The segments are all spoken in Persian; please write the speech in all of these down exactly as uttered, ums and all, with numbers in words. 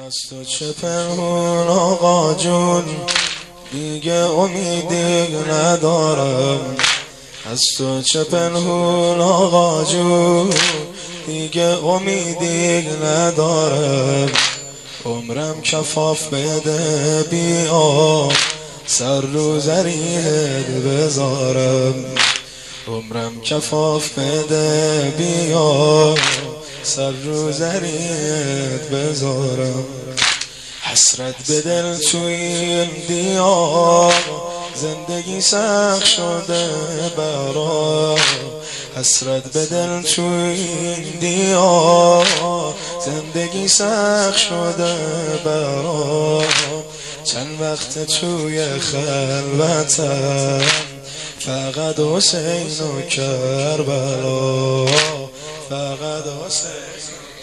از تو چه پنهون آقا جون، دیگه امیدی ندارم. از تو چه پنهون آقا جون، دیگه امیدی ندارم. عمرم کفاف بده بیا، سر رو زریت بذارم. عمرم کفاف بده بیا، سر رو زریت بذارم. حسرت به دل توی این دیار، زندگی سخت شده برام. حسرت به دل توی این دیار، زندگی سخت شده برام. چند وقت توی خلوتم، فقط حسین و کربلا. فقط حسین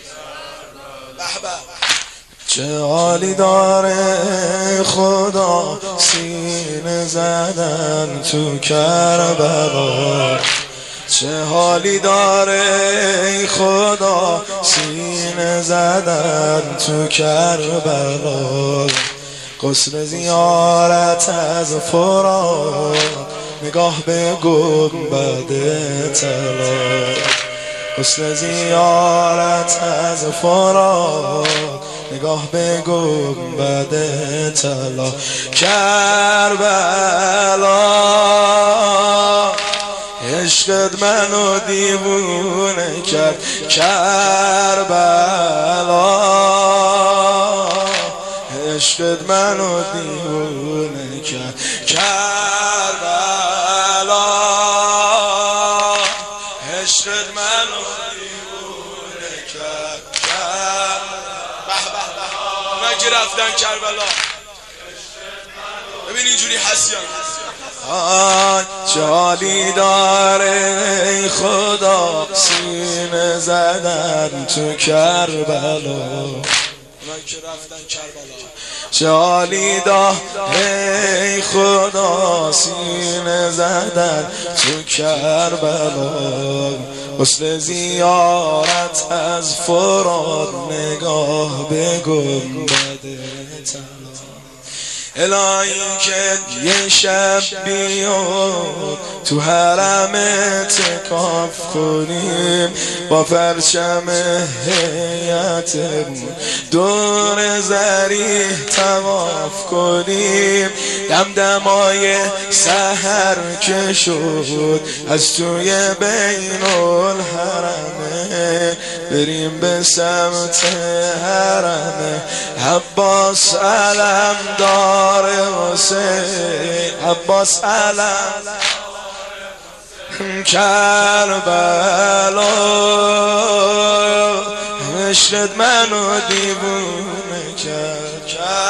و کربلا. چه حالی داره خدا سینه زدن تو کربلا. چه حالی داره خدا سینه زدن تو کربلا. غسل زیارت از فرات، نگاه به گنبد طلا. غسل زیارت از فرات، نگاه به گنبد طلا. کربلا عشقت منو دیوونه کرد. کربلا عشقت منو دیوونه کرد. کربلا عشقت منو دیوونه کرد. اونا که رفتن کربلا، ببین اینجوری هستیان. آی چه حالی داره ای خدا سینه زدن تو کربلا. اونایی که رفتن کربلا. چه حالی داره ای خدا سینه زدن تو کربلا. غسل زیارت از فرات، نگاه به گنبد طلا. الهی که یه شب بیاد تو حرم اعتکاف کنیم، با پرچم هیئتمون دور ضریح طواف کنیم. دمدمای سحر که شد از توی بین الحرمه، بریم به سمت حرمه. عباس علم دار حسین، عباس علم کربلا. عشقت منو دیوونه کرد.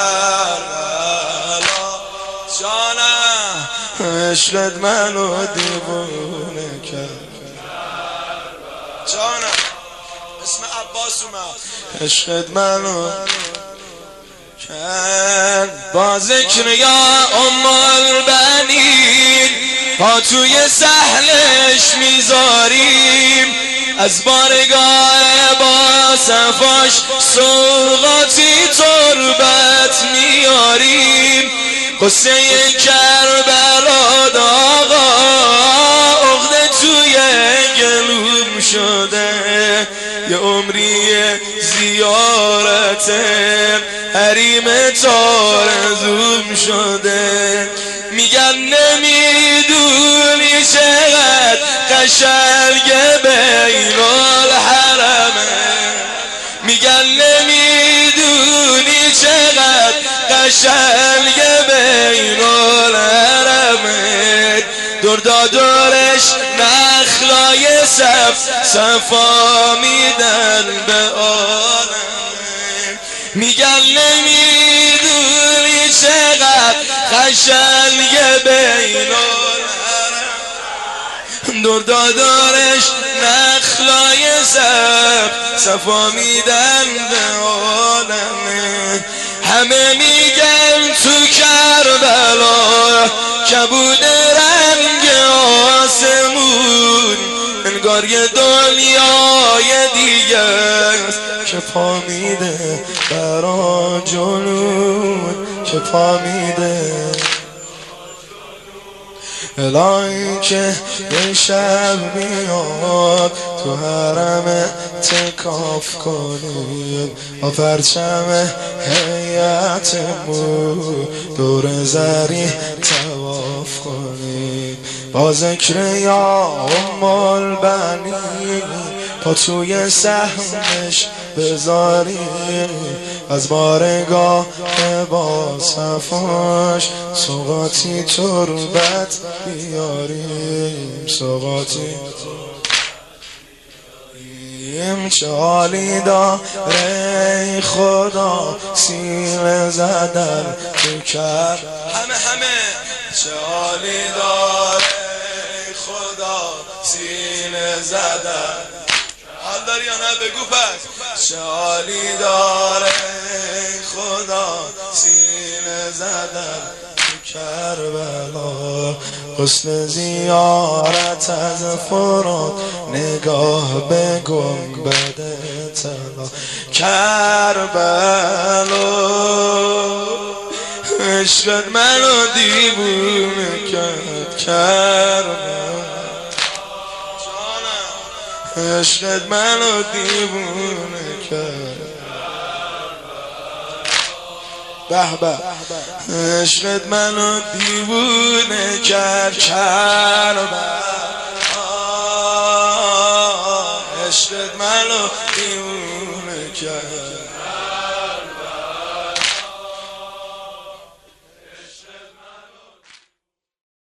کربلا جانم عشقت منو دیوونه کرد. جانم اسم عباس اومد. عشقت منو کرد. با ذکر یا ام البنین پا توی سهلش میذاریم، از بارگاه با صفاش سوغاتی تربت میاریم. قصه کربلا داغا عقده توی گلوم شده، یه عمری زیارت حریم تارزوم شده. میگن نمیدونی چقدر قشنگ بین الحرمه. میگن نمیدونی چقدر قشنگ بین الحرمه. دور دورش نخلای صف صفا میدن به عالمه. میگن نمیدونی چقدر قشنگ بین الحرم. دور دورش نخلای صف صفا میدن به عالمه. همه میگن تو کربلا کبود رنگ آسمون، انگار انگار یه دنیای دیگه است که پا میده برا جنون، که پا میده الهی که یه شب میاد تو حرم تکاف کنیم با پرچم هیئتمون دور زری طواف کنیم با ذکر یا ام البنین پا توی سهمش بذاریم از بارگاه با صفاش سوغاتی تربت بیاریم، سوغاتی این چه حالی داره خدا سینه زدن تو کر همه همه چه حالی داره خدا سینه زدن حال داری یا نه بگو پس چه حالی داره خدا سینه زدن تو کربلا حسن زیارت از فرات نگاه به گنبد طلا کربلا عشقت منو دیوونه کرد کربلا عشقت منو دیوونه کرد به به عشقت منو دیوونه کرد کربلا